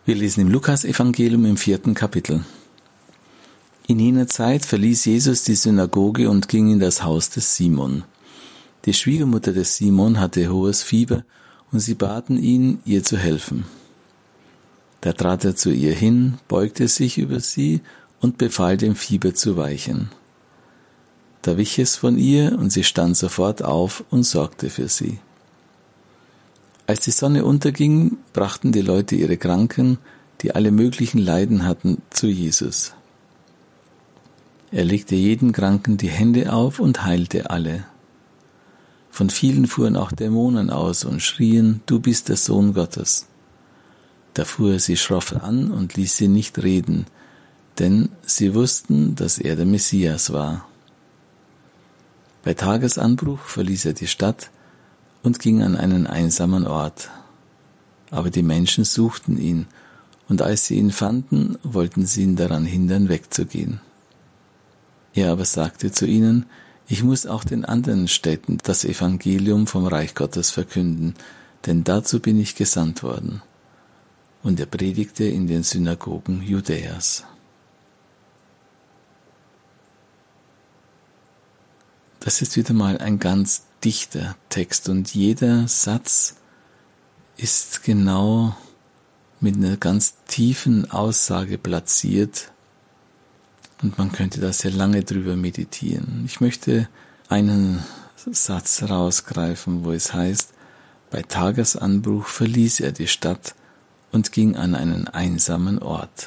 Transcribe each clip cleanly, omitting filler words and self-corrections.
Wir lesen im Lukas-Evangelium im 4. Kapitel. In jener Zeit verließ Jesus die Synagoge und ging in das Haus des Simon. Die Schwiegermutter des Simon hatte hohes Fieber und sie baten ihn, ihr zu helfen. Da trat er zu ihr hin, beugte sich über sie und befahl dem Fieber zu weichen. Da wich es von ihr und sie stand sofort auf und sorgte für sie. Als die Sonne unterging, brachten die Leute ihre Kranken, die alle möglichen Leiden hatten, zu Jesus. Er legte jedem Kranken die Hände auf und heilte alle. Von vielen fuhren auch Dämonen aus und schrien, du bist der Sohn Gottes. Da fuhr er sie schroff an und ließ sie nicht reden, denn sie wussten, dass er der Messias war. Bei Tagesanbruch verließ er die Stadt und ging an einen einsamen Ort. Aber die Menschen suchten ihn, und als sie ihn fanden, wollten sie ihn daran hindern, wegzugehen. Er aber sagte zu ihnen, ich muss auch den anderen Städten das Evangelium vom Reich Gottes verkünden, denn dazu bin ich gesandt worden. Und er predigte in den Synagogen Judäas. Das ist wieder mal ein ganz dichter Text und jeder Satz ist genau mit einer ganz tiefen Aussage platziert und man könnte da sehr lange drüber meditieren. Ich möchte einen Satz rausgreifen, wo es heißt, bei Tagesanbruch verließ er die Stadt und ging an einen einsamen Ort.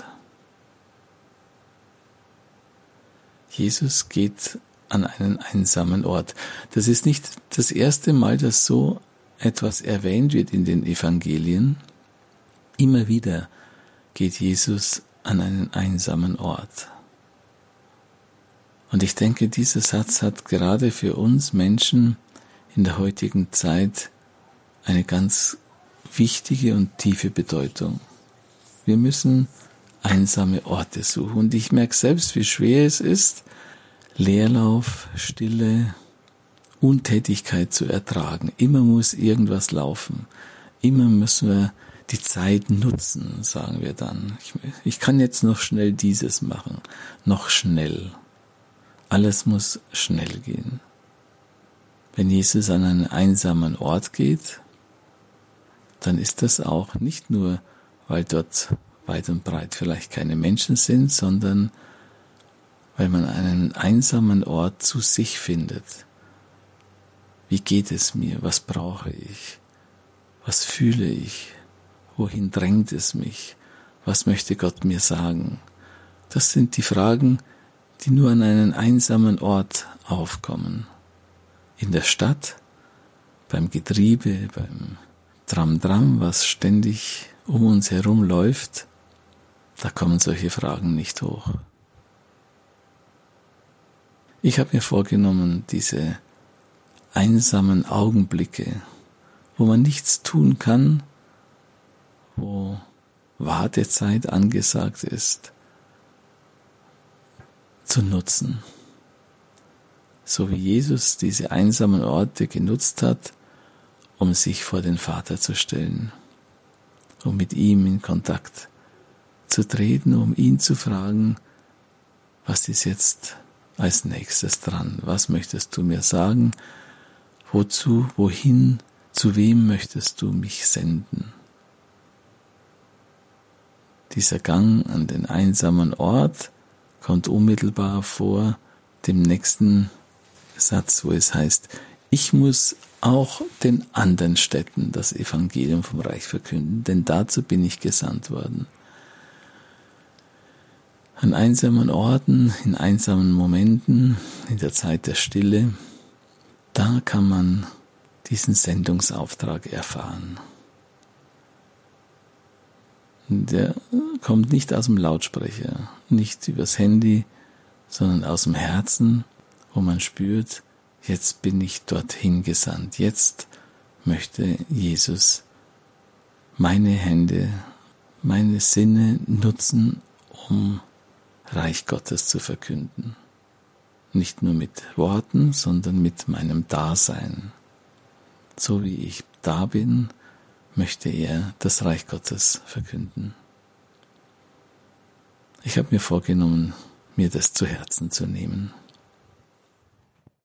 Jesus geht an einen einsamen Ort. Das ist nicht das erste Mal, dass so etwas erwähnt wird in den Evangelien. Immer wieder geht Jesus an einen einsamen Ort. Und ich denke, dieser Satz hat gerade für uns Menschen in der heutigen Zeit eine ganz wichtige und tiefe Bedeutung. Wir müssen einsame Orte suchen. Und ich merke selbst, wie schwer es ist, Leerlauf, Stille, Untätigkeit zu ertragen. Immer muss irgendwas laufen. Immer müssen wir die Zeit nutzen, sagen wir dann. Ich kann jetzt noch schnell dieses machen. Noch schnell. Alles muss schnell gehen. Wenn Jesus an einen einsamen Ort geht, dann ist das auch nicht nur, weil dort weit und breit vielleicht keine Menschen sind, sondern weil man einen einsamen Ort zu sich findet. Wie geht es mir? Was brauche ich? Was fühle ich? Wohin drängt es mich? Was möchte Gott mir sagen? Das sind die Fragen, die nur an einen einsamen Ort aufkommen. In der Stadt, beim Getriebe, beim Tram-Tram, was ständig um uns herum läuft, da kommen solche Fragen nicht hoch. Ich habe mir vorgenommen, diese einsamen Augenblicke, wo man nichts tun kann, wo Wartezeit angesagt ist, zu nutzen. So wie Jesus diese einsamen Orte genutzt hat, um sich vor den Vater zu stellen, um mit ihm in Kontakt zu treten, um ihn zu fragen, was ist jetzt als nächstes dran? Was möchtest du mir sagen? Wozu, wohin, zu wem möchtest du mich senden? Dieser Gang an den einsamen Ort kommt unmittelbar vor dem nächsten Satz, wo es heißt, ich muss auch den anderen Städten das Evangelium vom Reich verkünden, denn dazu bin ich gesandt worden. An einsamen Orten, in einsamen Momenten, in der Zeit der Stille, da kann man diesen Sendungsauftrag erfahren. Der kommt nicht aus dem Lautsprecher, nicht übers Handy, sondern aus dem Herzen, wo man spürt, jetzt bin ich dorthin gesandt. Jetzt möchte Jesus meine Hände, meine Sinne nutzen, um Reich Gottes zu verkünden. Nicht nur mit Worten, sondern mit meinem Dasein. So wie ich da bin, möchte er das Reich Gottes verkünden. ich habe mir vorgenommen, mir das zu Herzen zu nehmen.